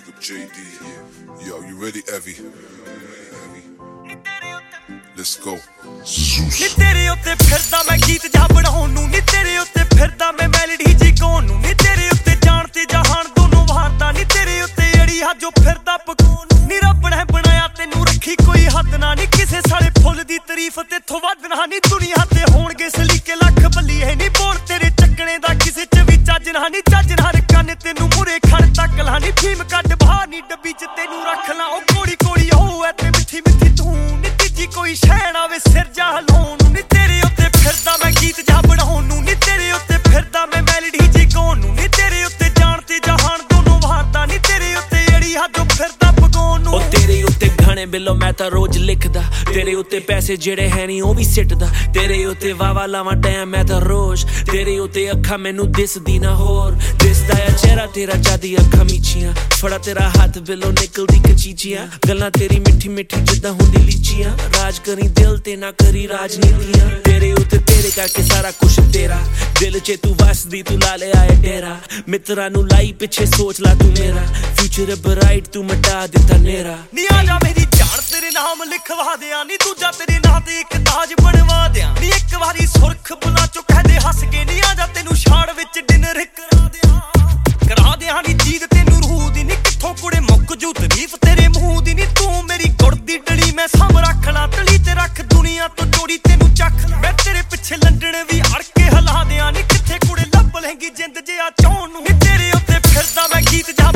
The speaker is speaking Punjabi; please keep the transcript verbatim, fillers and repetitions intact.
Big up J D. Yo, you ready, Evie? Let's go. ਨੀ ਤੇਰੇ ਉੱਤੇ ਫਿਰਦਾ ਮੈਂ ਗੀਤ ਜਾ ਬਣਾਉਣ ਨੂੰ, ਨੀ ਤੇਰੇ ਉੱਤੇ ਫਿਰਦਾ ਮੈਂ ਮੈਲੋਡੀ ਜੀ ਗਾਉਣ ਨੂੰ, ਨੀ ਤੇਰੇ ਉੱਤੇ ਜਾਣ ਤੇ ਜਹਾਨ ਦੋਨੋਂ ਵਾਰਦਾ, ਨੀ ਤੇਰੇ ਉੱਤੇ ਅੜੀ ਹਾ ਜੋ ਫਿਰਦਾ ਪਕਾਉਣ ਨੂੰ। ਨੀ ਰੱਬ ਨੇ ਬਣਾਇਆ ਤੈਨੂੰ ਰੱਖੀ ਕੋਈ ਹੱਦ ਨਾ, ਨੀ ਕਿਸੇ ਸਾਲੇ ਫੁੱਲ ਦੀ ਤਾਰੀਫ ਤੇਥੋਂ ਵੱਧ ਨਾ, ਨੀ ਦੁਨੀਆ ਤੇ ਹੋਣਗੇ ਸਲੀਕੇ ਲੱਖ ਬੱਲੀ ਹੈ ਨੀ ਬੋਲ ਤੇਰੇ ਚੱਕਣੇ ਦਾ ਕਿਸੇ ਚ ਵੀ ਚੱਜ ਨਾ, ਨੀ ਚੱਜ ਨਾ ਕੰਨ ਤੈਨੂੰ ਮੁਰੇ ਖੜ ਤੱਕ ਲਾ, ਨੀ ਫੀਮ ਕੱਢ ਬਾਹਰ ਨੀ ਡੱਬੀ ਚ ਤੈਨੂੰ ਰੱਖ ਲਾ। ਉਹ ਕੋੜੀ ਕੋੜੀ ਹੋ ਐ ਤੇ ਮਿੱਠੀ ਮਿੱਠੀ ਤੂੰ, ਨੀ ਤੀਜੀ ਕੋਈ ਸ਼ੈ ਨਾ ਵੇ ਸਿਰ ਜਾ ਹਲਾਉਣ ਨੂੰ, ਨੀ ਤੇਰੇ ਉੱਤੇ ਫਿਰਦਾ ਮੈਂ ਗੀਤ ਜਾ ਬਣਾਉਣ ਨੂੰ, ਨੀ ਤੇਰੇ ਉੱਤੇ ਫਿਰਦਾ ਮੈਂ ਮੈਲੋਡੀ ਜੀ ਗਾਉਣ ਨੂੰ, ਨੀ ਤੇਰੇ ਉੱਤੇ ਜਾਣ ਤੇ ਜਹਾਨ ਦੋਨੋਂ ਵਾਰਦਾ, ਨੀ ਤੇਰੇ ਉੱਤੇ ਅੜੀ ਹਾ ਜੋ ਫਿਰਦਾ ਪਕਾਉਣ ਨੂੰ। ਉਹ ਤੇਰੇ ਉੱਤੇ ਗਾਣੇ ਬਿੱਲੋ ਮੈਂ ਤਾਂ ਰੋਜ਼ ਲਿਖਦਾ, ਤੇਰੇ ਉੱਤੇ ਪੈਸੇ ਜਿਹੜੇ ਹੈ ਨੀ ਉਹ ਵੀ ਸਿੱਟਦਾ, ਤੇਰੇ ਉੱਤੇ ਵਾਵਾ ਲਾਵਾਂ ਟਾਈਮ ਮੈਂ ਤਾਂ ਰੋਜ਼, ਤੇਰੇ ਉੱਤੇ ਅੱਖਾਂ ਮੈਨੂੰ ਦਿਸਦੀ ਨਾ ਹੋਰ, ਦਿਸਦਾ ਆ ਚਿਹਰਾ ਤੇਰਾ ਜਾਦੀ ਅੱਖਾਂ ਮੀਚੀਆਂ, ਫੜਾ ਤੇਰਾ ਹੱਥ ਬਿੱਲੋ ਨਿਕਲਦੀ ਕਚੀਚੀਆਂ, ਗੱਲਾਂ ਤੇਰੀ ਮਿੱਠੀ ਮਿੱਠੀ ਜਿੱਦਾਂ ਹੁੰਦੀ ਲੀਚੀਆਂ, ਰਾਜ ਕਰੀ ਦਿਲ ਤੇ ਨਾ ਕਰੀ ਰਾਜਨੀਤੀਆਂ, ਤੇਰੇ ਉੱਤੇ ਤੇਰੇ ਕਰਕੇ ਸਾਰਾ ਕੁਛ ਤੇਰਾ, ਦਿਲ ਚ ਤੂੰ ਵਸਦੀ ਤੂੰ ਲਾ ਲਿਆ ਏ ਡੇਰਾ, ਮਿੱਤਰਾਂ ਨੂੰ ਲਾਈ ਪਿੱਛੇ ਸੋਚ ਲਾ ਤੂੰ ਮੇਰਾ, ਫਿਊਚਰ ਬਰਾਈਟ ਤੂੰ ਮਿਟਾ ਦਿੱਤਾ ਨੇਰਾ। ਨੀ ਆ ਜਾ ਮੇਰੀ ਜਾਨ ਤੇਰੇ ਨਾਮ ਲਿਖਵਾ ਦਿਆਂ, ਨੀ ਦੂਜਾ ਤੇਰੇ ਨਾਂ ਤੇ ਇੱਕ ਤਾਜ ਬਣਵਾ ਦਿਆਂ, ਨੀ ਇੱਕ ਵਾਰੀ ਸੁਰਖ ਬੁਲਾ ਚੋ ਕਹਦੇ ਹੱਸ ਕੇ, ਨੀ ਆ ਜਾ ਤੈਨੂੰ ਛਾੜ ਵਿੱਚ ਡਿਨਰ ਕਰਾ ਦਿਆਂ, ਕਰਾ ਦਿਆਂ ਨੀ ਜੀਦ ਤੈਨੂੰ ਰੂਹ ਦੀ, ਨੀ ਕਿੱਥੋਂ ਕੁੜੇ ਮੁੱਕ ਜੂ ਤਾਰੀਫ ਤੇਰੇ ਮੂੰਹ ਦੀ, ਨੀ ਤੂੰ ਮੇਰੀ ਗੁੜ ਦੀ ਡਲੀ ਮੈਂ ਸਾਂਭ ਰੱਖ ਲਾ, ਤਲੀ ਤੇ ਰੱਖ ਦੁਨੀਆ ਤੋਂ ਜੋੜੀ ਤੈਨੂੰ ਚੱਖ ਲਾ, ਮੈਂ ਤੇਰੇ ਪਿੱਛੇ ਲੰਡਣ ਵੀ ਅੜ ਕੇ ਹਿਲਾ ਦਿਆਂ, ਨੀ ਕਿੱਥੇ ਕੁੜੇ ਲੱਭ ਲੇਂਗੀ ਜਿੰਦ ਜਿਆ ਚਾਹੁਣ ਨੂੰ, ਨੀ ਤੇਰੇ ਉੱਤੇ ਫਿਰਦਾ ਮੈਂ ਗੀਤ ਜਾ